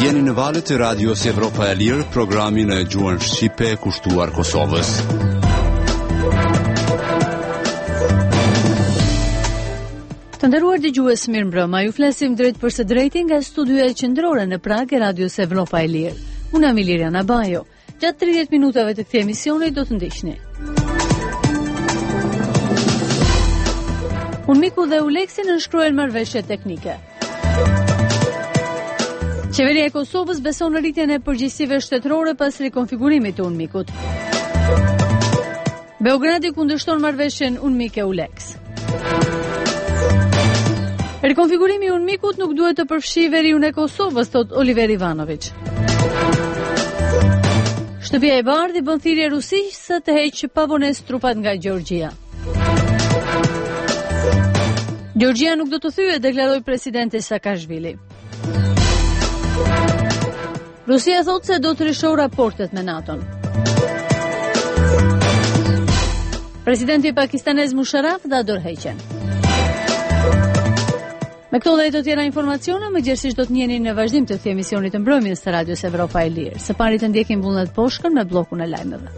Jeni në valët e Radios Evropa e Lirë, programin e gjuhën shqipe kushtuar Kosovës. Të nderuar dëgjues, mirëmbrëma. Ju flasim drejt për së drejti nga studioja qendrore në Prag e Radios Evropa e Lirë. Unë jam Iliriana Bajo. Gjatë 30 minutave të këtij emisioni do të ndiqni. Unmiku dhe Uleksi nënshkruajnë marrëveshje teknike. Qeveria e Kosovës beson në rritjen e përgjegjësive shtetërore pas rikonfigurimit të Unmikut. Beogradi kundërshton marrëveshjen Unmik e Uleks. Rikonfigurimi i Unmikut nuk duhet të përfshijë veriun e Kosovës, thot Oliver Ivanović. Shtëpia e Bardhë bën thirrje rusisë të heqë pavonesë trupat nga Gjeorgjia. Gjeorgjia nuk do të thyhet, deklaroi presidenti Saakashvili. Rusia thotë se do të rishohë raportet me NATO-n. Presidenti pakistanez Musharraf dha dorëheqjen. Me këto dhe të tjera informacione, mëngjesisht do të njiheni në vazhdim të këtij emisioni të mbrëmjes të Radios Evropa e Lirë. Së pari të ndjekim Vullnet Poshkën me bllokun e lajmeve.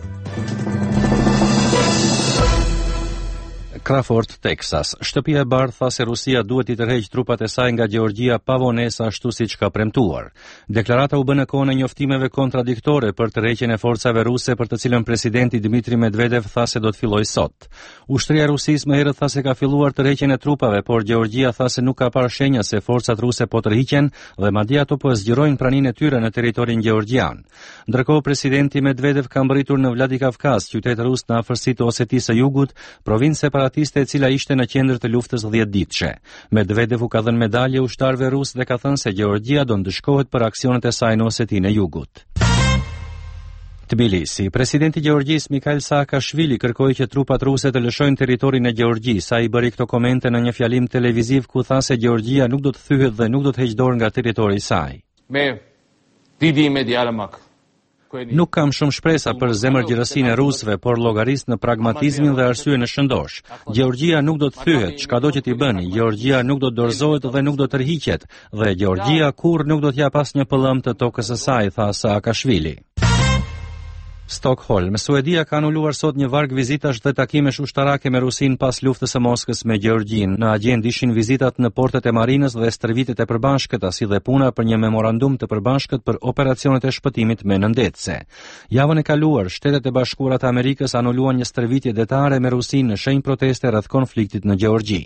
Crawford, Texas. Shtëpia e Bardhë tha se Rusia duhet i tërheqë trupat e saj nga Gjeorgjia pa vonesë, ashtu siç ka premtuar. Deklarata u bë në kohën e njoftimeve kontradiktore për tërheqjen e forcave ruse, për të cilën presidenti Dmitri Medvedev tha se do të fillojë sot. Ushtria e Rusisë më herët tha se ka filluar tërheqjen e trupave, por Gjeorgjia tha se nuk ka parë shenja se forcat ruse po tërhiqen dhe madje ato po zgjirojnë praninë e tyre në territorin gjeorgjian. Ndërkohë presidenti Medvedev ka mbërritur në Vladikavkaz, qytet rus në afërsitë të Osetisë së Jugut, provincë separatiste e cila ishte në qendër të luftës 10-ditëshe. Medvedev u ka dhënë medalje ushtarëve rusë dhe ka thënë se Gjeorgjia do ndëshkohet për aksionet e saj në Osetinë e Jugut. Tbilisi. Presidenti i Gjeorgjisë Mikhail Saakashvili kërkoi që trupat ruse të lëshojnë territorin e Gjeorgjisë. Ai bëri këto komente në një fjalim televiziv ku tha se Gjeorgjia nuk do të thyhet dhe nuk do të heqë dorë nga territori i saj. Nuk kam shumë shpresa për zemërgjërësinë e rusëve, por llogaris në pragmatizmin dhe arsye në shëndosh. Gjeorgjia nuk do të thyhet, çkado që t'i bëni. Gjeorgjia nuk do të dorëzohet dhe nuk do të tërhiqet, dhe Gjeorgjia kurrë nuk do t'jap asnjë pëllëm të tokës së saj, tha Saakashvili. Stockholm. Suedia ka anuluar sot një varg vizitash dhe takimesh ushtarake me Rusinë pas luftës së Moskës me Gjeorgjinë. Në agjendë ishin vizitat në portet e marinës dhe stërvitjet e përbashkëta, si dhe puna për një memorandum të përbashkët për operacionet e shpëtimit me nëndetëse. Javën e kaluar, Shtetet e Bashkuara të Amerikës anuluan një stërvitje detare me Rusinë në shenjë proteste rreth konfliktit në Gjeorgji.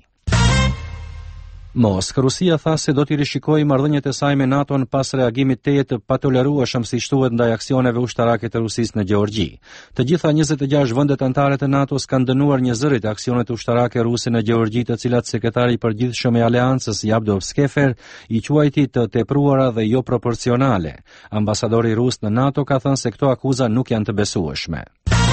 Moskë. Rusia tha se do t'i rishikojë marrëdhëniet e saj me NATO-n pas reagimit të patolerueshëm si thuhet ndaj aksioneve ushtarake të Rusisë në Gjeorgji. Të gjitha 26 vendet anëtare të NATO-s kanë dënuar një zërit aksionet ushtarake ruse në Gjeorgji, të cilat sekretari i përgjithshëm i aleancës Yabdov Skefer i quajti të tepruara dhe jo proporcionale. Ambasadori rus në NATO ka thënë se këto akuza nuk janë të besueshme.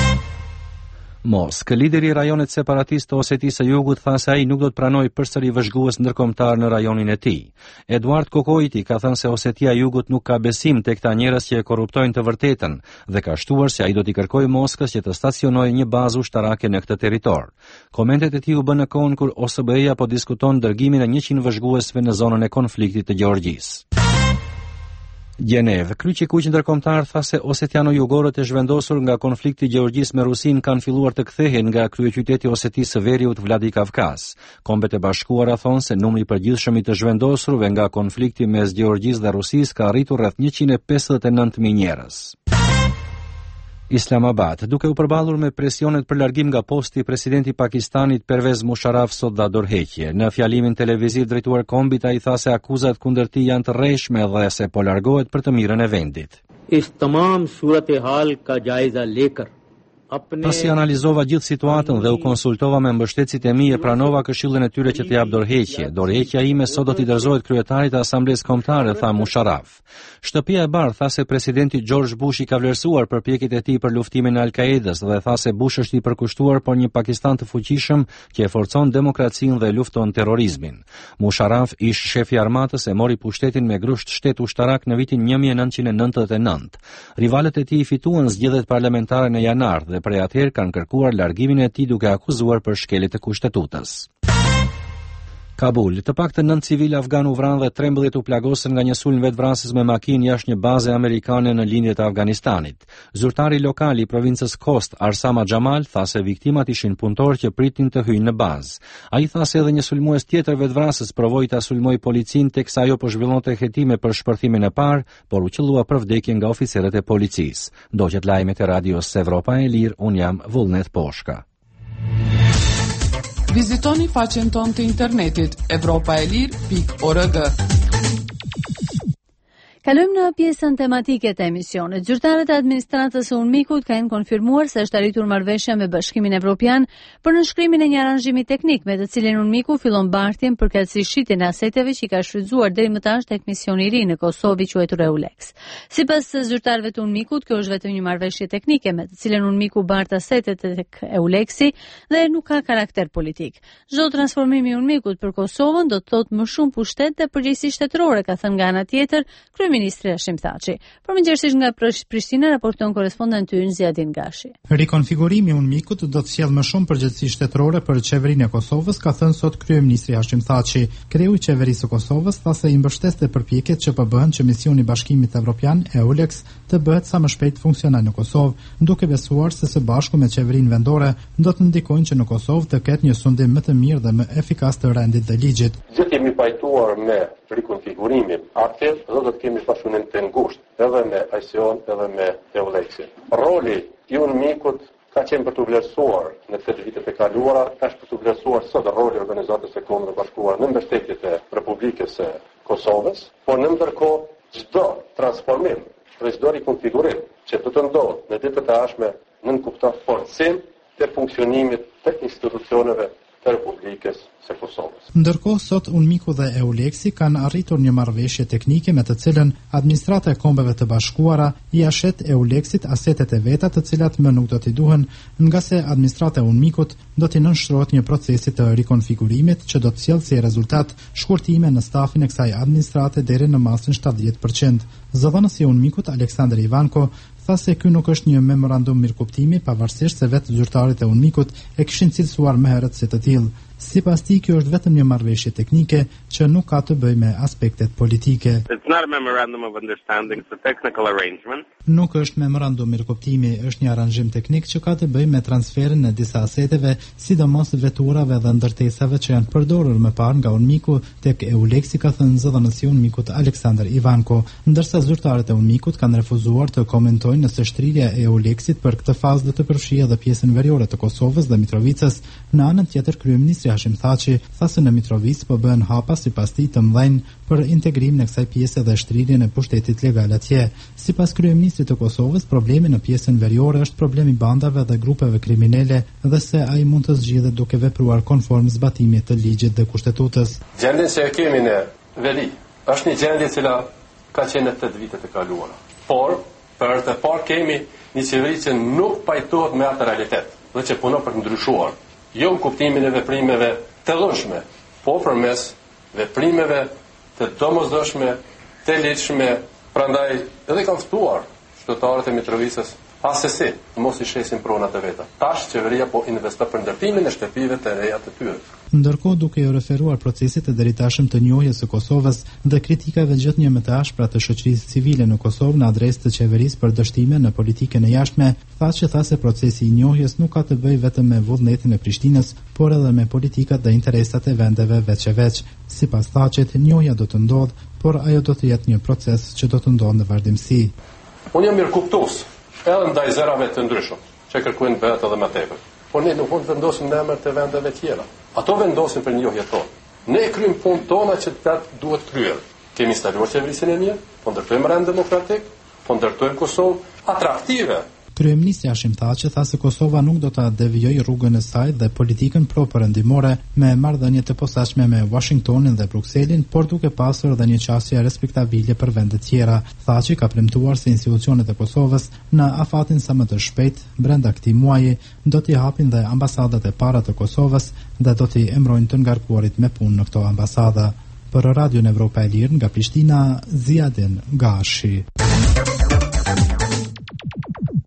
Moskë. Lideri i rajonit separatist të Osetisë së Jugut tha se ai nuk do të pranojë përsëri vëzhgues ndërkombëtar në rajonin e tij. Eduard Kokoiti ka thënë se Osetia e Jugut nuk ka besim tek ta njerëz që e korruptojnë të vërtetën dhe ka shtuar se ai do t'i kërkojë Moskës që të stacionojë një bazë ushtarake në këtë territor. Komentet e tij u bën në kohën kur OSBE-ja po diskuton dërgimin e 100 vëzhguesve në zonën e konfliktit të Gjeorgjisë. Gjenev. Kryqi i Kuq ndërkombëtar tha se osetiano-jugorët e zhvendosur nga konflikti i Gjeorgjisë me Rusinë kanë filluar të kthehen nga kryeqyteti i Osetisë së Veriut Vladikavkaz. Kombet e Bashkuara thonë se numri i përgjithshëm i të zhvendosurve nga konflikti mes Gjeorgjisë dhe Rusisë ka arritur rreth 159.000 njerëz. Islamabad. Duke u përballur me presionet për largim nga posti, presidenti i Pakistanit Pervez Musharraf sot dha dorëheqje. Në fjalimin televiziv drejtuar kombit, ai tha se akuzat kundër tij janë të rreshme dhe se po largohet për të mirën e vendit. Is tamam surat-e-hal ka jaiza lekar Pasi analizova gjithë situatën dhe u konsultova me mbështetësit e mi, e pranova këshillën e tyre që të jap dorëheqje. Dorëheqja ime sot do t'i dorëzohet kryetarit të Asamblesë Kombëtare, tha Musharraf. Shtëpia e Bardhë tha se presidenti George Bush i ka vlerësuar përpjekjet e tij për luftimin e Al-Qaedës dhe tha se Bush është i përkushtuar por një Pakistan të fuqishëm që e forcon demokracinë dhe lufton terrorizmin. Musharraf ish shefi i armatës e mori pushtetin me grusht shtet ushtarak në vitin 1999. Rivalët e tij fituan zgjedhjet parlamentare në janar dhe prej atëherë kanë kërkuar largimin e tij duke akuzuar për shkelje të kushtetutës. Kabul, të paktën 9 civil afgan u vranë dhe 13 u plagosën nga një sulm vetvrasës me makinë jashtë një baze amerikane në lindjet e Afganistanit. Zyrtari lokal i provincës Khost, Arsama Xhamal, tha se viktimat ishin punëtorë që pritin të hyjnë në bazë. Ai tha se edhe një sulmues tjetër vetvrasës provoi ta sulmoi policinë teksa ajo po zhvillonte hetime për shpërthimin e parë, por u qellua për vdekje nga oficerët e policisë. Ndoqët lajmet e radios Evropa e Lirë, un jam Vullnet Poshka. Vizitoni faqen tonë të internetit evropaelir.org. Kalojmë në pjesën tematike të emisionit. Zyrtarët e administratës së UNMIK-ut kanë konfirmuar se është arritur marrëveshja me Bashkimin Evropian për nënshkrimin e një aranzhimi teknik me të cilin UNMIK-u fillon mbartjen përkatësisht shitjen e aseteve që i ka shfrytzuar deri më tash tek misioni i ri në Kosovë i quajtur EULEX. Sipas zyrtarëve të UNMIK-ut, kjo është vetëm një marrëveshje teknike me të cilën UNMIK-u bart asetet tek EULEX-i dhe nuk ka karakter politik. Çdo transformim i UNMIK-ut për Kosovën do të thotë më shumë pushtet dhe përgjegjësi shtetërore, ka thënë nga ana tjetër Ministri Hashim Thaçi. Përmendësisht nga Prishtina raporton korrespondenti ynë Ziadin Gashi. Rikonfigurimi i UNMIK-ut do të sjellë më shumë përgjegjësi shtetërore për qeverinë e Kosovës, ka thënë sot kryeministri Hashim Thaçi. Kreu i qeverisë së Kosovës tha se i mbështeste përpjekjet që po bëhen që misioni i Bashkimit Evropian EULEX të bëhet sa më shpejt funksional në Kosovë, duke besuar se së bashku me qeverinë vendore do të ndikojnë që në Kosovë të ketë një sundim më të mirë dhe më efikas të rendit dhe ligjit. Gjithë jemi pajtuar me rikonfigurimin aktiv, do të kemi pasunin të ngushtë edhe me ICO-n edhe me EULEX-in. Roli i UNMIK-ut ka qenë për të vlerësuar në këtë vitet e kaluara, ka për të vlerësuar sot roli i Organizatës së Kombeve të Bashkuara në mbështetjet e Republikës së Kosovës, por në ndërkohë çdo transformim dhe çdo rikonfigurim që do të ndodhë në ditët e ardhshme nënkupton forcim të funksionimit të institucioneve të Republikës së Kosovës. Ndërkohë sot UNMIK-u dhe EULEX-i kanë arritur një marrëveshje teknike me të cilën administrata e Kombeve të Bashkuara i ashet EULEX-it asetet e veta të cilat më nuk do t'i duhen, nga se administrata e UNMIK-ut do t'i nënshtrohet një procesi të rikonfigurimit që do të sjellë si rezultat shkurtime në stafin e kësaj administrate deri në masën 70%. Zëdhënësi i UNMIK-ut Aleksandar Ivanko tha se ky nuk është një memorandum mirëkuptimi, pavarësisht se vetë zyrtarët e UNMIK-ut e kishin cilësuar më herët si të tillë. Sipas tij, kjo është vetëm një marrëveshje teknike që nuk ka të bëjë me aspektet politike. It's not a memorandum of understanding, it's a technical arrangement. Nuk është memorandum mirëkuptimi, është një aranzhim teknik që ka të bëjë me transferin e disa aseteve, sidomos veturave dhe ndërtesave që janë përdorur më parë nga UNMIK-u tek EULEX-i, ka thënë zëdhënësi i UNMIK-ut Aleksandar Ivanko, ndërsa zyrtarët e UNMIK-ut kanë refuzuar të komentojnë nëse shtrirja e EULEX-it për këtë fazë do të përfshijë edhe pjesën veriore të Kosovës dhe Mitrovicës. Në anën tjetër, kryeministri Hashim Thaçi tha se në Mitrovicë po bëhen hapa sipas tij të mëdhenj për integrim në kësaj pjese dhe shtrirjen e pushtetit legal atje. Sipas kryeministrit të Kosovës, problemi në pjesën veriore është problemi bandave dhe grupeve kriminale dhe se ai mund të zgjidhet duke vepruar konform zbatimit të ligjit dhe kushtetutës. Gjendjen që e kemi në veri është një gjendje e cila ka qenë në 8 vitet e kaluara. Por për të parë kemi një qeveri që nuk pajtohet me atë realitet dhe që punon për të ndryshuar, jo në kuptimin e veprimeve të dhunshme, po përmes veprimeve të domosdoshme, të lehtëshme. Prandaj edhe kanë ftuar qytetarët e Mitrovicës asesi mos i shesin pronat e veta. Tash qeveria po investon për ndërtimin e shtëpive të reja të tyre. Ndërkohë, duke u referuar procesit të deritashëm të njohjes së Kosovës dhe kritikave gjithnjë më të ashpra të shoqërisë civile në Kosovë në adresë të qeverisë për dështime në politikën e jashtme, tha se procesi i njohjes nuk ka të bëjë vetëm me vullnetin e Prishtinës, por edhe me politikat dhe interesat e vendeve veç e veç. Sipas Thaçit, njohja do të ndodhë, por ajo do të jetë një proces që do të ndodhë në vazhdimsi. Unë jam mirëkuptues edhe ndaj zërave të ndryshëm që kërkojnë bëhet edhe më tepër. Por ne nuk mund të vendosim në emër të vendeve tjera. Ato vendosin për njohje tonë. Ne kryjmë punë tona që të duhet kryer. Kemi instaluar qeverisin e mirë, po ndërtojmë rend demokratik, po ndërtojmë Kosovë atraktive. Kryeministri Hashim Thaçi tha se Kosova nuk do ta devijojë rrugën e saj dhe politikën pro-perëndimore me marrëdhënie të posaçme me Washingtonin dhe Brukselin, por duke pasur edhe një qasje respektabile për vende të tjera. Thaçi ka premtuar se institucionet e Kosovës në afatin sa më të shpejt brenda këtij muaji do t'i hapin dhe ambasadat e para të Kosovës dhe do t'i emrojnë të ngarkuarit me punë në këto ambasada. Për Radion Evropa e Lirë nga Prishtina, Ziadin Gashi.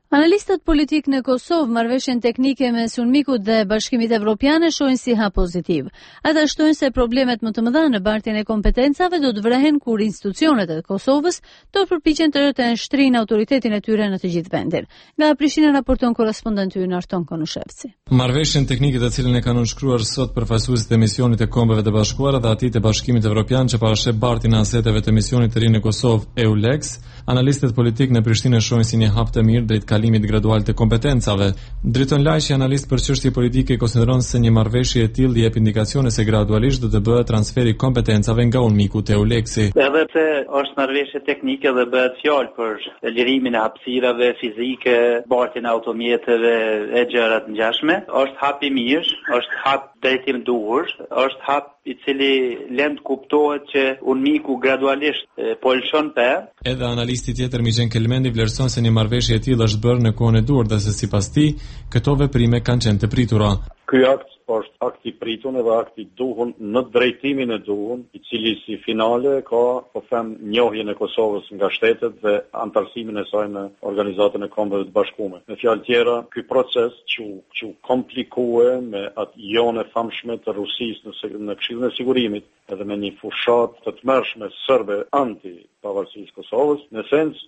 Analistët politik në Kosovë marrëveshjen teknike mes UNMIK-ut dhe Bashkimit Evropian e shohin si hap pozitiv. Ata shtojnë se problemet më të mëdha në bartjen e kompetencave do të vrehen kur institucionet e Kosovës do të përpiqen të shtrinë autoritetin e tyre në të gjithë vendin. Nga Prishtina raporton korrespondenti ynë Arton Konushevci. Marrëveshjen teknike të cilën e kanë nënshkruar sot përfaqësuesit e misionit të Kombeve të Bashkuara dhe atij të Bashkimit Evropian që parasheh bartjen e aseteve të misionit të ri në Kosovë EULEX, analistët politik në Prishtinë shohin si një hap të mirë drejt kalimit gradual të kompetencave. Driton Lajshi, analist për çështje politike, konsideron se një marrëveshje e tillë jep indikacione se gradualisht do të bëhet transferi i kompetencave nga UNMIK-u te EULEX-i. Edhe pse është marrëveshje teknike dhe bëhet fjalë për lirimin e hapësirave fizike, bartjen e automjeteve e gjëra të ngjashme, është hap i mirë, është hap drejtim duhur, është hap i cili lënd kuptohet që UNMIK-u gradualisht po lëshon pe. Edhe analisti tjetër Mixhen Kelmendi vlerëson se një marrëveshje e tillë është bërë në kohën e duhur dhe se sipas tij këto veprime kanë qenë të pritura. Ky akt është akt i pritur dhe akt i duhur në drejtimin e duhur, i cili si finale ka, po them, njohjen e Kosovës nga shtetet dhe antarësimin e saj në Organizatën e Kombeve të Bashkuara. Me fjalë tjera, ky proces që komplikue me atë jonë e famshme të Rusisë në Këshillin e Sigurimit, edhe me një fushat të tmerrshme serbe anti-pavarësisë Kosovës, në sens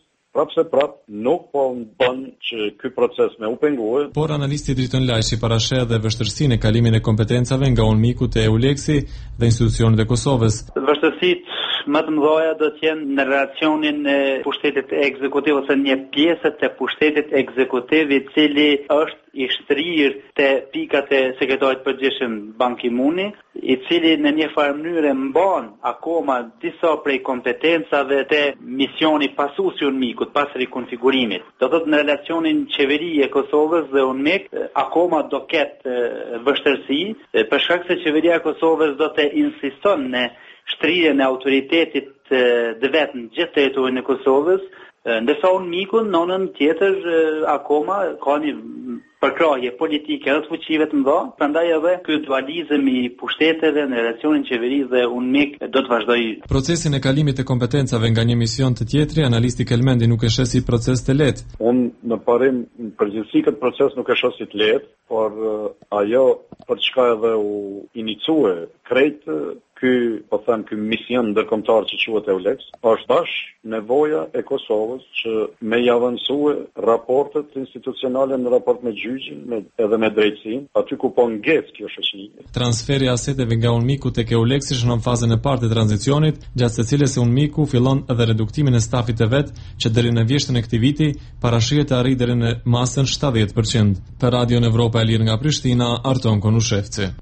nuk po bën që ky proces me u pengue. Por analisti Driton Lajshi parasheh edhe vështirësinë e kalimit të kompetencave nga UNMIK-u te EULEX-i dhe institucionet e Kosovës. Vështirësitë më të mëdha do të jenë në relacionin e pushtetit ekzekutiv ose një pjesë të pushtetit ekzekutiv i cili është i shtrirë te pikat e sekretarit përgjithshëm Ban Ki-mooni, i cili në një farë mënyrë mban akoma disa prej kompetencave të misioni pasuesi i UNMIK-ut pas rikonfigurimit. Do thotë në relacionin qeveri e Kosovës dhe UNMIK akoma do ketë vështirësi, për shkak se qeveria e Kosovës do të insiston në shtrirjen e autoritetit dhe vetë në gjithë territorin e Kosovës, ndërsa UNMIK-u në anën tjetër akoma ka një përkrahje politike edhe të fuqive të mëdha, prandaj edhe ky dualizëm i pushteteve në relacionin qeveri dhe UNMIK do të vazhdojë. Procesin e kalimit të kompetencave nga një mision të tjetri, analisti Kelmendi nuk e sheh si proces të lehtë. Unë në parim përgjithësi këtë proces nuk e shoh si të lehtë, por ajo për çka edhe u inicue krejt ky mision ndërkombëtar që quhet EULEX, është bash nevoja e Kosovës që me avancue raportet institucionale në raport me gjyqin edhe me drejtësinë, aty ku po ngec kjo shoqëri. Transferi i aseteve nga UNMIK-u tek EULEX është në fazën e parë të tranzicionit, gjatë së cilës UNMIK-u fillon edhe reduktimin e stafit të vet, që deri në vjeshtën e këtij viti parashihet të arrijë deri në masën 70%. Për Radion Evropa e Lirë nga Prishtina, Arton Konushevci.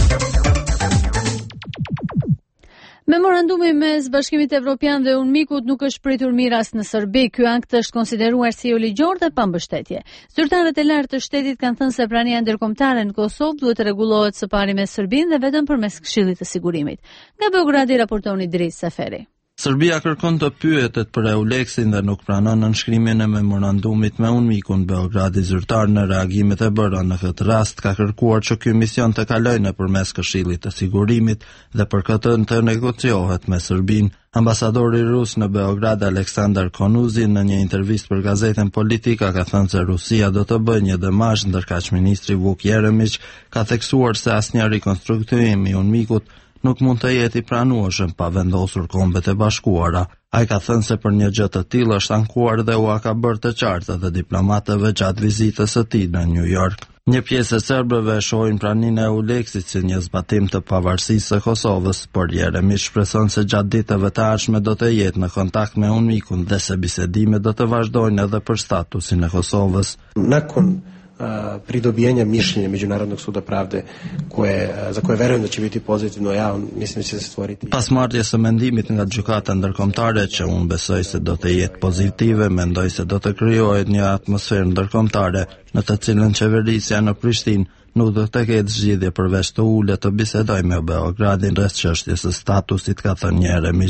Memorandumi mes Bashkimit Evropian dhe UNMIK-ut nuk është pritur mirë as në Serbi. Ky akt është konsideruar si jo ligjor dhe pa mbështetje. Zyrtarët e lartë të shtetit kanë thënë se prania ndërkombëtare në Kosovë duhet të rregullohet së pari me Serbinë dhe vetëm përmes Këshillit të Sigurimit. Nga Beogradi raporton Idris Seferi. Serbia kërkon të pyetet për EULEX-in dhe nuk pranon nënshkrimin e memorandumit me UNMIK-un. Beogradi zyrtar në reagimet e bëra në këtë rast ka kërkuar që ky mision të kalojë nëpërmes Këshillit të Sigurimit dhe për këtë të negociohet me Serbinë. Ambasadori rus në Beograd Aleksandar Konuzi në një intervistë për gazetën Politika ka thënë se Rusia do të bëjë një demarsh, ndërkaq ministri Vuk Jeremić ka theksuar se asnjë rikonstruktim i UNMIK-ut nuk mund të jetë i pranueshëm pa vendosur Kombet e Bashkuara. Ai ka thënë se për një gjë të tillë është ankuar dhe u ka bërë të qartë edhe diplomatëve gjatë vizitës së tij në New York. Një pjesë e serbëve shohin praninë e EULEX-it si një zbatim të pavarësisë së Kosovës, por Jeremić shpreson se gjatë ditëve të ardhshme do të jetë në kontakt me UNMIK-un dhe se bisedimet do të vazhdojnë edhe për statusin e Kosovës. Pri dobijenja mišljenja Međunarodnog suda pravde za koje verujem da će biti pozitivno, ja mislim da će se stvoriti. Pas marrjes së mendimit nga gjykata ndërkombëtare që unë besoj se do të jetë pozitive, mendoj se do të krijohet një atmosferë ndërkombëtare në të cilën qeverisja në Prishtinë nuk do të ketë zgjidhje përveç të ulet të bisedoj me Beogradin rreth çështjes së statusit, ka thënë Jeremić.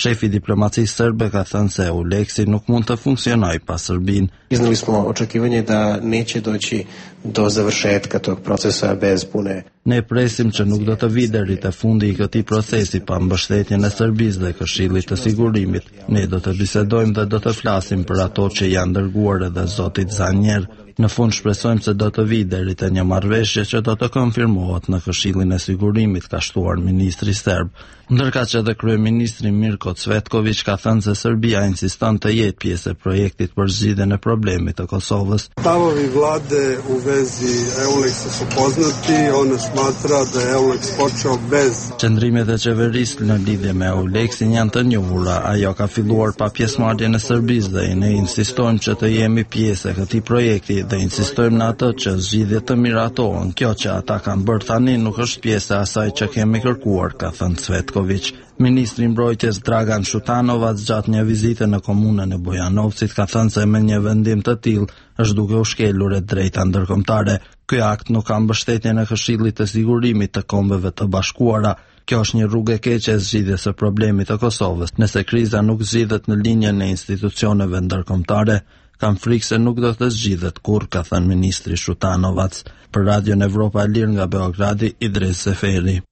Shefi i diplomacisë serbe ka thënë se EULEX-i nuk mund të funksionojë pa Serbinë. Iznali smo očekivanje da neće doći do završetka tog procesa bez pune. Ne presim që nuk do të vi deri te fundi i këtij procesi pa mbështetjen e Serbisë dhe Këshillit të Sigurimit. Ne do të bisedojmë dhe do të flasim për ato që janë dërguar edhe zotit Zanjer. Në fund shpresojmë se do të vi deri te një marrëveshje që do të konfirmohet në Këshillin e Sigurimit, ka shtuar ministri serb. Ndërka që edhe kryeministri Mirko Cvetković ka thënë se Serbia insiston të jetë pjesë e projektit për zgjidhjen e problemit të Kosovës. Stavovi vlade u vezi EULEX-a su poznati, ona smatra da je EULEX počeo bez. Qëndrimet e qeverisë në lidhje me EULEX-in janë të njohura. Ajo ka filluar pa pjesëmarrjen e Serbisë dhe ne insistojmë që të jemi pjesë e këtij projekti dhe insistojmë në atë që zgjidhjet të miratohen. Kjo që ata kanë bërë tani nuk është pjesë e asaj që kemi kërkuar, ka thënë Cvetković. Ministri i mbrojtjes Dragan Shutanova gjatë një vizite në komunën e Bojanovcit ka thënë se me një vendim të tillë është duke u shkelur e drejta ndërkombëtare. Ky akt nuk ka mbështetjen e Këshillit të Sigurimit të Kombeve të Bashkuara. Kjo është një rrugë e keqe e zgjidhjes së problemit të Kosovës. Nëse kriza nuk zgjidhet në linjën e institucioneve ndërkombëtare, kam frikë se nuk do të zgjidhet kurrë, ka thënë ministri Shutanovac. Për Radion Evropa e Lirë nga Beogradi, Idris Seferi.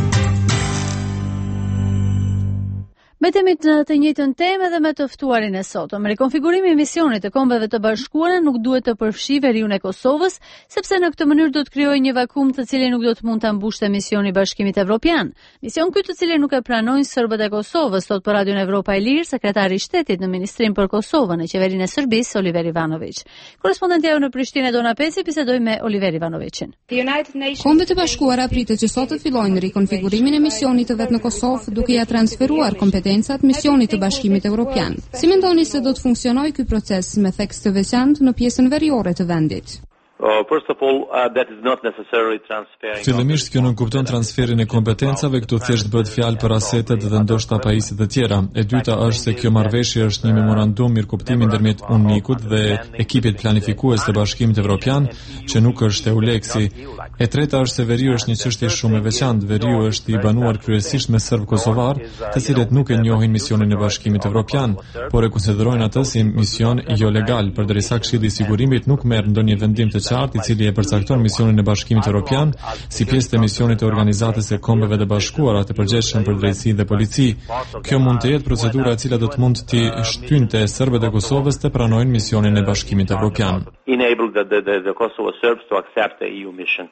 Mbetemi në të njëjtën temë dhe me të ftuarin e sotëm. Rikonfigurimi i misionit të Kombeve të Bashkuara nuk duhet të përfshijë veriun e Kosovës, sepse në këtë mënyrë do të krijojë një vakum të cilin nuk do të mund ta mbushte misioni i Bashkimit Evropian. Mision ky të cilin nuk e pranojnë serbët e Kosovës, thot për Radion Evropa e Lirë sekretari i shtetit në Ministrinë për Kosovën e qeverinë e Serbisë, Oliver Ivanović. Korrespondenti jonë në Prishtinë, Dona Peci, bisedoi me Oliver Ivanovićin. Kombet e Bashkuara pritet që sot të fillojnë rikonfigurimin e misionit të vet në Kosovë, duke ia transferuar kompetencat misionit të Bashkimit Evropian. Si mendoni se do të funksionojë ky proces me theks të veçantë në pjesën veriore të vendit? First of all, that is not necessarily transferring. Fillimisht kjo nuk kupton transferin e kompetencave, këtu thjesht bëhet fjalë për asetet dhe ndoshta pajisjet e tjera. E dyta është se kjo marrëveshje është një memorandum mirëkuptimi ndërmjet UNMIK-ut dhe ekipit planifikues të Bashkimit Evropian, që nuk është EULEX-i. E treta është se veriu është një çështje shumë e veçantë. Veriu është i banuar kryesisht me serb kosovar, të cilët nuk e njohin misionin e Bashkimit Evropian, por e konsiderojnë atë si mision jo legal, përderisa Këshilli i Sigurimit nuk merr ndonjë vendim të qartë i cili e përcakton misionin e Bashkimit Evropian si pjesë të misionit të Organizatës së Kombeve të Bashkuara të përgjithshëm për drejtësi dhe polici. Kjo mund të jetë procedura e cila do të mund të shtynte serbët e Kosovës të pranojnë misionin e Bashkimit Evropian. Enable the Kosovo Serbs to accept the EU mission.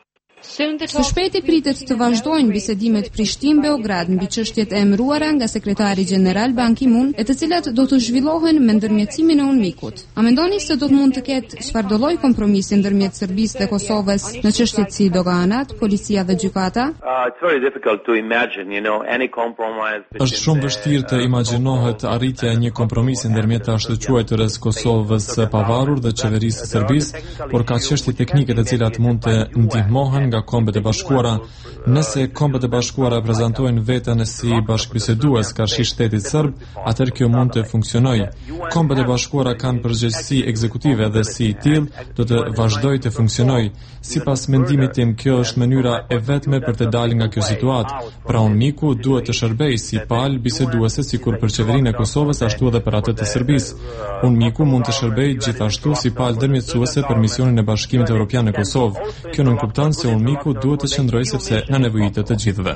Së shpejti pritet të vazhdojnë bisedimet Prishtinë-Beograd mbi çështjet e emëruara nga sekretari gjeneral Ban Ki-moon, e të cilat do të zhvillohen me ndërmjetësimin e UNMIK-ut. A mendoni se do të mund të ketë çfarëdo lloj kompromisi ndërmjet Serbisë dhe Kosovës në çështjet si doganat, policia dhe gjykata? It's very difficult to imagine, any compromise. Është shumë vështirë të imagjinohet arritja e një kompromisi ndërmjet të ashtëquajtërës Kosovës së pavarur dhe qeverisë së Serbisë, por ka çështje teknike të cilat mund të ndihmohen nga Kombet e Bashkuara. Nëse Kombet e Bashkuara prezantojnë veten si bashkëbisedues karshi shtetit serb, atëherë kjo mund të funksionojë. Kombet e Bashkuara kanë përgjegjësi ekzekutive dhe si i tillë do të vazhdojë të funksionojë. Sipas mendimit tim, kjo është mënyra e vetme për të dalë nga kjo situatë. Pra UNMIK-u duhet të shërbejë si palë biseduese sikur për qeverinë e Kosovës ashtu edhe për atë të Serbisë. UNMIK-u mund të shërbejë gjithashtu si palë ndërmjetësuese për misionin e Bashkimit Evropian në Kosovë. Kjo nuk kupton se UNMIK-u duhet të qëndrojë sepse na nevojitet të gjithëve.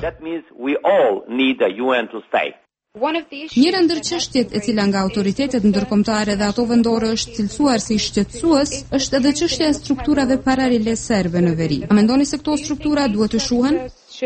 Njëra ndër çështjet e cila nga autoritetet ndërkombëtare dhe ato vendore është cilësuar si shqetësues, është edhe çështja e strukturave paralele serbe në veri. A mendoni se këto struktura duhet të shuhen?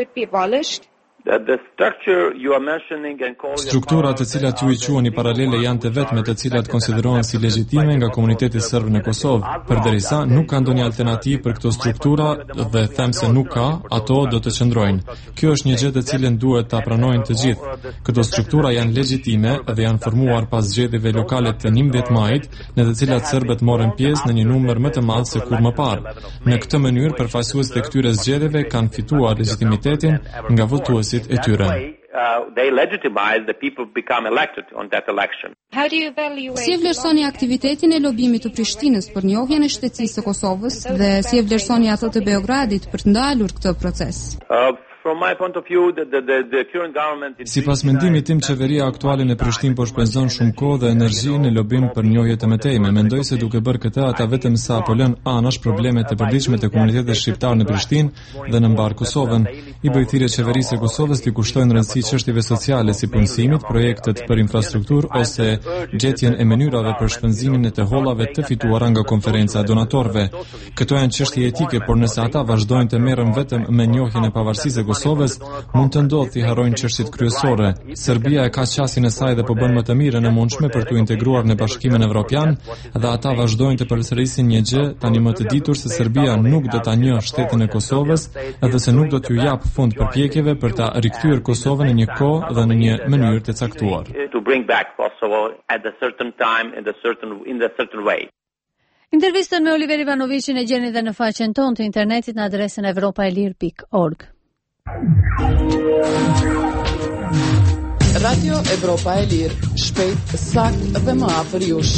Strukturat të cilat ju i quheni paralele janë të vetme të cilat konsiderohen si legjitime nga komuniteti serb në Kosovë. Përderisa nuk ka ndonjë alternativë për këto struktura dhe them se nuk ka, ato do të qëndrojnë. Kjo është një gjë të cilën duhet ta pranojnë të gjithë. Këto struktura janë legjitime dhe janë formuar pas zgjedhjeve lokale të 11 majit, në të cilat serbët morën pjesë në një numër më të madh se kur më parë. Në këtë mënyrë, përfaqësuesit e këtyre zgjedhjeve kanë fituar legitimitetin nga votuesit e tyre. Si e vlerësoni aktivitetin e lobimit të Prishtinës për njohjen e shtetësisë së Kosovës dhe si e vlerësoni atë të Beogradit për të ndalur këtë proces? Sipas mendimit tim, qeveria aktuale në Prishtinë po shpenzon shumë kohë dhe energji në lobim për njohje të mëtejme. Mendoj se duke bërë këtë, ata vetëm sa apo lën anash problemet e përditshme të komunitetit shqiptar në Prishtinë dhe në mbar Kosovën. I bëj thirrje qeverisë së Kosovës të kushtojnë rëndësi çështjeve sociale si punësimit, projektet për infrastrukturë ose gjetjen e mënyrave për shpenzimin e të hollave të fituara nga konferenca e donatorëve. Këto janë çështje etike, por nëse ata vazhdojnë të merren vetëm me njohjen e pavarësisë së Kosovës, mund të ndodhë të harrojnë çështjet kryesore. Serbia e ka qasjen e saj dhe po bën më të mirën e mundshme për t'u integruar në Bashkimin Evropian, dhe ata vazhdojnë të përsërisin një gjë tani më të ditur se Serbia nuk do ta njohë shtetin e Kosovës, edhe se nuk do t'ju jap fund përpjekjeve për ta rikthyer Kosovën në një kohë dhe në një mënyrë të caktuar. Intervistën me Oliver Ivanovicin e gjeni dhe në faqen tonë të internetit në adresën evropaelir.org. Radio Evropa e Lirë, shpejt, sakt dhe më afër jush.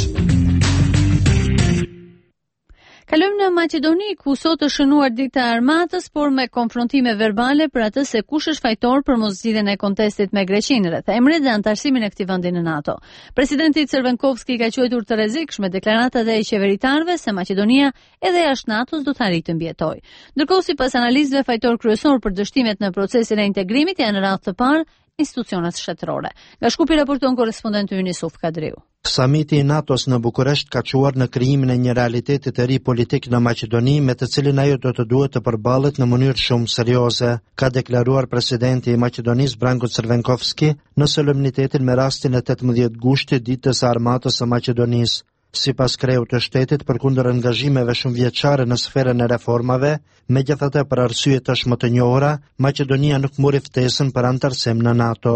Kalojmë në Maqedoni, ku sot është shënuar dita e armatës, por me konfrontime verbale për atë se kush është fajtor për moszgjidhjen e kontestit me Greqinë rreth emrit dhe antarësimin e këtij vendi në NATO. Presidenti Crvenkovski ka quajtur të rrezikshme deklaratat e qeveritarëve se Maqedonia edhe jashtë NATO-s do të arrijë të mbijetojë. Ndërkohë, sipas analistëve, fajtor kryesor për dështimet në procesin e integrimit janë në radhë të parë institucionet shtetërore. Nga Shkupi raporton korrespondenti ynë Yusuf Kadriu. Samiti i NATO-s në Bukuresht ka quar në krijimin e një realiteti të ri politik në Maqedoni, me të cilin ajo do të duhet të përballet në mënyrë shumë serioze, ka deklaruar presidenti i Maqedonisë Branko Crvenkovski në solemnitetin me rastin e 18 gushtit, ditës së armatës së Maqedonisë. Sipas kreut të shtetit, përkundër angazhimeve shumë vjeçare në sferën e reformave, megjithatë për arsye tashmë të njohura, Maqedonia nuk mori ftesën për antarësim në NATO.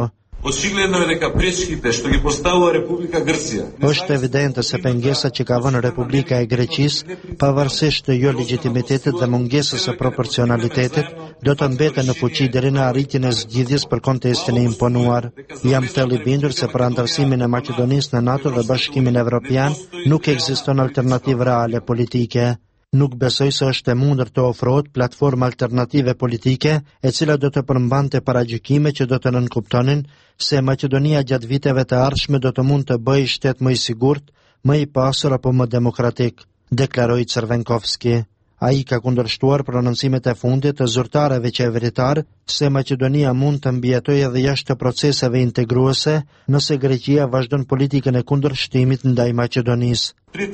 Është evidente se pengesat që ka vënë Republika e Greqisë, pavarësisht të jo legjitimitetit dhe mungesës së proporcionalitetit, do të mbeten në fuqi deri në arritjen e zgjidhjes për kontestin e imponuar. Jam thellë i bindur se për antarësimin e Maqedonisë në NATO dhe Bashkimin Evropian nuk ekziston alternativë reale politike. Nuk besoj se është e mundur të ofrohet platformë alternative politike e cila do të përmbante paragjykime që do të nënkuptonin se Maqedonia gjatë viteve të ardhshme do të mund të bëjë shtet më i sigurt, më i pasur apo më demokratik, deklaroi Crvenkovski. Ai ka kundërshtuar prononcimet e fundit të zyrtarëve qeveritar se Maqedonia mund të mbijetojë edhe jashtë proceseve integruese nëse Greqia vazhdon politikën e kundërshtimit ndaj Maqedonisë.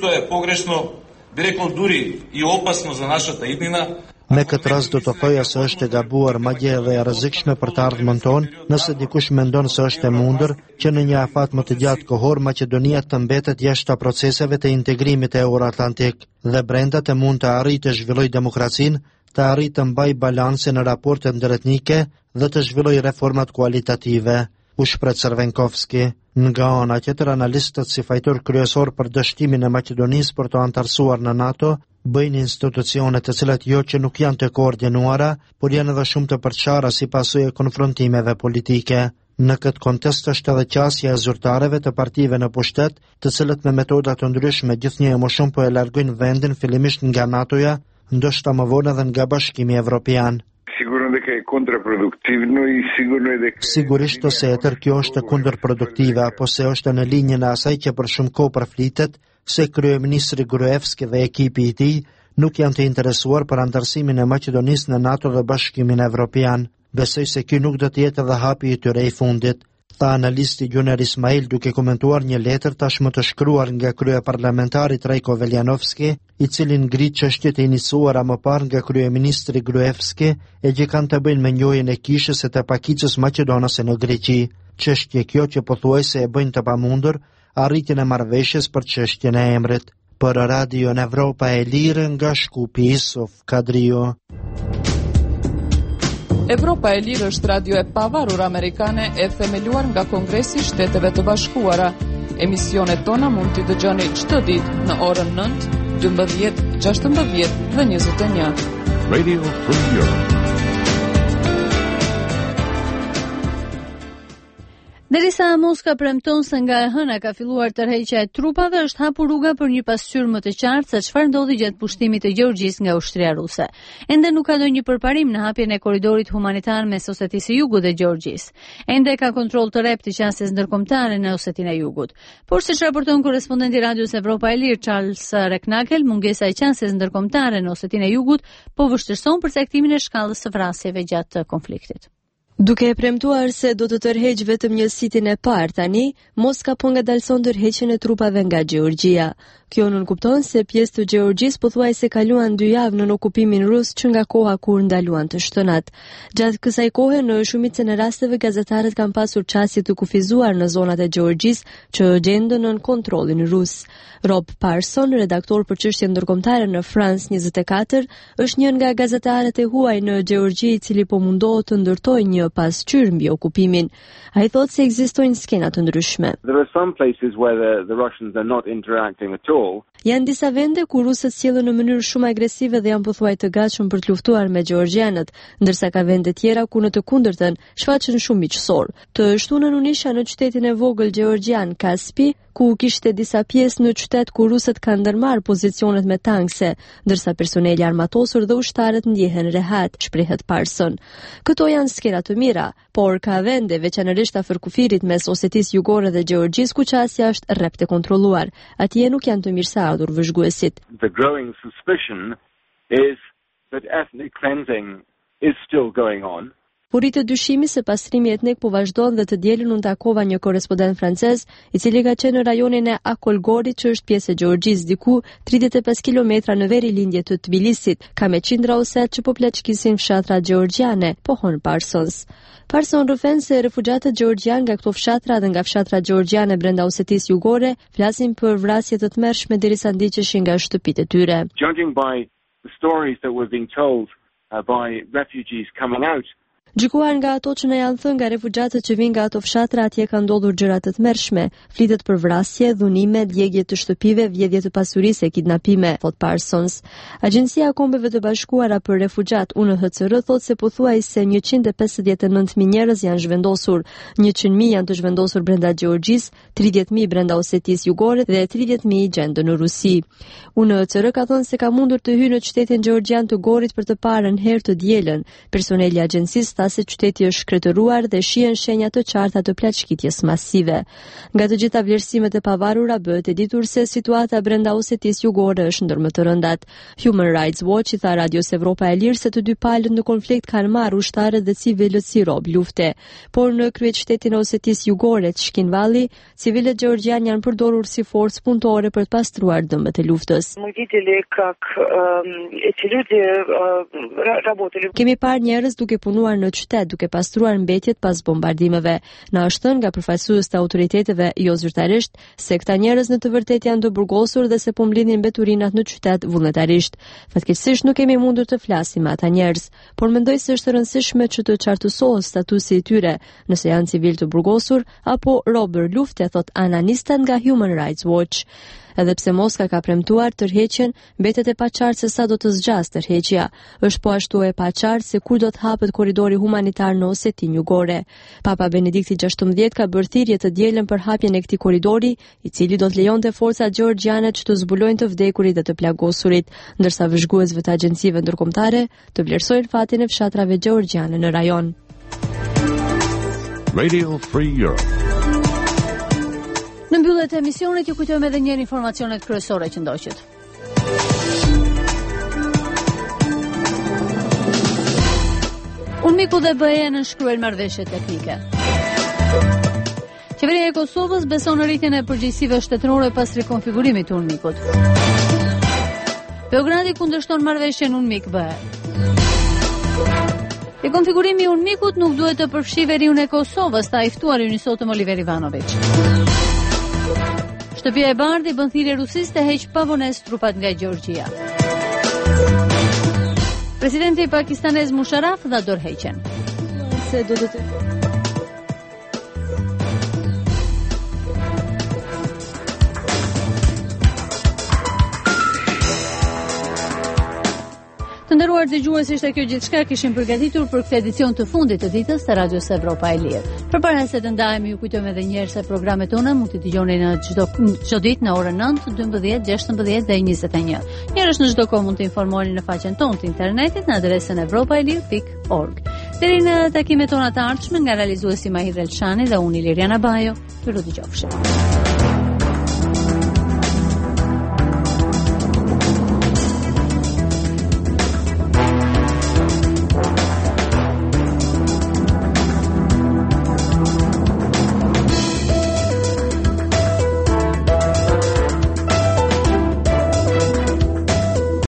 Me këtë rast do të thoja se është e gabuar, madje edhe e rrezikshme për të ardhmen tonë, nëse dikush mendon se është e mundur që në një afat më të gjatë kohor Maqedonia të mbetet jashtë proceseve të integrimit euroatlantik dhe brenda të mund të arrijë të zhvillojë demokracinë, të arrijë të mbajë balansin në raportet ndëretnike dhe të zhvillojë reformat kualitative, u shpreh Crvenkovski. Nga ana tjetër, analistët si fajtor kryesor për dështimin e Maqedonisë për të antarësuar në NATO bëjnë institucione të cilat jo që nuk janë të koordinuara, por janë edhe shumë të përçara si pasojë e konfrontimeve politike. Në këtë kontekst është edhe qasja e zyrtarëve të partive në pushtet, të cilët me metoda të ndryshme gjithnjë më shumë po e largojnë vendin fillimisht nga NATO-ja, ndoshta më vonë edhe nga Bashkimi Evropian. Sigurisht ose e tërë kjo është kundërproduktive, apo se është në linjën e asaj që për shumë kohë përflitet se kryeministri Gruevski dhe ekipi i tij nuk janë të interesuar për antarësimin e Maqedonisë në NATO dhe Bashkimin Evropian. Besoj se ky nuk do të jetë edhe hapi i tyre i fundit, tha analisti Gjuner Ismail duke komentuar një letër tashmë të shkruar nga kryeparlamentari Trajko Veljanovski, i cili ngrit çështjet e iniciuara më parë nga kryeministri Gruevski e që kanë të bëjnë me njohjen e kishës së të pakicës maqedonase në Greqi. Çështje kjo që pothuajse e bëjnë të pamundur arritjen e marrëveshjes për çështjen e emrit. Për Radio Evropa e Lirë, nga Shkupi, Yusuf Kadriu. Evropa e Lirë është radio e pavarur amerikane e themeluar nga Kongresi i Shteteve të Bashkuara. Emisionet tona mund t'i dëgjoni çdo ditë në orën 9, 12, 16 dhe 21. Radio Free Europe. Derisa Moska premton se nga e hëna ka filluar tërheqja e trupave, është hapur rruga për një pasqyrë më të qartë se çfarë ndodhi gjatë pushtimit të Gjeorgjisë nga ushtria ruse. Ende nuk ka ndonjë përparim në hapjen e korridorit humanitar mes Osetisë së Jugut dhe Gjeorgjisë. Ende ka kontroll të rreptë të qasjes ndërkombëtare në Osetinë e Jugut. Por siç raporton korrespondenti i Radios Evropa e Lirë Charles Reknakel, mungesa e qasjes ndërkombëtare në Osetinë e Jugut po vështirëson përcaktimin e shkallës së vrasjeve gjatë konfliktit. Duke e premtuar se do të tërheq vetëm një sitin e parë tani, Moska po ngadalson tërheqjen e trupave nga Gjeorgjia. Kjo nuk kupton se pjesë të Gjeorgjisë pothuajse kaluan 2 javë në okupimin rus që nga koha kur ndaluan të shtënat. Gjatë kësaj kohe, në shumicën e rasteve gazetarët kanë pasur çastje të kufizuar në zonat e Gjeorgjisë që gjenden nën kontrollin rus. Rob Parson, redaktor për çështje ndërkombëtare në France 24, është një nga gazetarët e huaj në Gjeorgji i cili po mundohet të ndërtojë një pasqyrë mbi okupimin. Ai thotë se ekzistojnë skena të ndryshme. There are some places where the Russians are not interacting at all. Janë disa vende ku rusët sjellen në mënyrë shumë agresive dhe janë pothuaj të gatshëm për të luftuar me gjeorgjanët, ndërsa ka vende tjera ku në të kundërtën shfaqen shumë miqësor. Të shtunën u nisha në qytetin e vogël gjeorgjan Kaspi, ku kishte disa pjesë në qytet ku rusët kanë ndërmarrë pozicionet me tankse, ndërsa personeli armatosur dhe ushtarët ndjehen rehat, shprehet Parson. Këto janë skena të mira, por ka vende, veçanërisht afër kufirit mes Osetisë Jugore dhe Gjeorgjisë, ku qasja është rreptë e kontrolluar. Atje nuk janë të mirëseardhur vëzhguesit. The growing suspicion is that ethnic cleansing is still going on. U rritë dyshimi se pastrimi etnik po vazhdon dhe të dielën unë takova një korrespondent francez i cili ka qenë në rajonin e Akolgorit që është pjesë e Gjeorgjisë, diku 35 kilometra në verilindje të Tbilisit, ka me qindra oset që po pleçkisin fshatra gjeorgjiane, pohon Parsons. Parson rëfen se refugjatët gjeorgjian nga këto fshatra dhe nga fshatra gjeorgjiane brenda Osetisë Jugore flasin për vrasje të tmerrshme derisa ndiqeshin nga shtëpitë e tyre. Judging by the stories that were being told by refugees coming out, gjykuar nga ato që na janë thënë nga refugjatët që vinë nga ato fshatra, atje kanë ndodhur gjëra të tmerrshme, flitet për vrasje, dhunime, djegje të shtëpive, vjedhje të pasurisë e kidnapime, thot Parsons. Agjencia e Kombeve të Bashkuara për Refugjat UNHCR thot se pothuajse 159.000 njerëz janë zhvendosur, 100.000 janë të zhvendosur brenda Gjeorgjisë, 30.000 brenda Osetisë Jugore dhe 30.000 gjenden në Rusi. UNHCR ka thënë se ka mundur të hyjë në qytetin gjeorgjan të Gorit për të parën herë të dielën. Personeli i agjencisë se qyteti është shkretëruar dhe shihen shenja të qarta të plaçkitjes masive. Nga të gjitha vlerësimet e pavarura bëhet e ditur se situata brenda Osetisë Jugore është ndër më të rëndat. Human Rights Watch i tha Radios Evropa e Lirë se të dy palët në konflikt kanë marrë ushtarët dhe civilët si rob lufte, por në kryeqytetin e Osetisë Jugore, Çkinvalli, civilët gjeorgjan janë përdorur si forcë punëtore për të pastruar dëmët e luftës. Kemi parë njerëz duke punuar në qytet duke pastruar mbetjet pas bombardimeve. Na është thënë nga përfaqësues të autoriteteve jo zyrtarisht se këta njerëz në të vërtetë janë të burgosur dhe se po mblidhin mbeturinat në qytet vullnetarisht. Fatkeqësisht nuk kemi mundur të flasim me ata njerëz, por mendoj se është e rëndësishme që të qartësohet statusi i tyre, nëse janë civil të burgosur apo robër lufte, thot analistat nga Human Rights Watch. Edhe pse Moska ka premtuar tërheqjen, mbetet e paqartë se sa do të zgjasë tërheqja. Është po ashtu e paqartë se kur do të hapet korridori humanitar në Osetinë Jugore. Papa Benedikti XVI ka bërë thirrje të dielën për hapjen e këtij korridori, i cili do të lejonte forcat gjeorgjiane që të zbulojnë të vdekurit dhe të plagosurit, ndërsa vëzhguesve të agjencive ndërkombëtare të vlerësojnë fatin e fshatrave gjeorgjiane në rajon. Radio Free Europe. Në mbyllet e emisionit ju kujtojmë edhe njëherë informacionet kryesore që ndoqët. UNMIK dhe BE nënshkruajnë marrëveshje teknike. Qeveria e Kosovës beson në rritjen e përgjegjësive shtetërore pas rikonfigurimit të UNMIK-ut. Beogradi kundërshton marrëveshjen UNMIK-BE. Rikonfigurimi i UNMIK-ut nuk duhet të përfshijë veriun e Kosovës, ta i ftuar i sotëm Oliver Ivanović. Shtëpia e Bardhi bën thirrje Rusisë të heqë pavonesë trupat nga Gjeorgjia. Presidenti pakistanez Musharraf dha dorëheqjen. Se do të Të nderuar dëgjues, ishte kjo gjithçka kishim përgatitur për këtë edicion të fundit të ditës të Radios Evropa e Lirë. Përpara se të ndahemi, ju kujtojmë edhe një herë se programet tona mund t'i dëgjoni në çdo ditë në orën 9, 12, 16 dhe 21. Njerëz në çdo kohë mund të informoheni në faqen tonë të internetit në adresën evropaelir.org. Deri në takimet tona të ardhshme nga realizuesi Mahir Elshani dhe unë Liriana Bajo, ju lutem.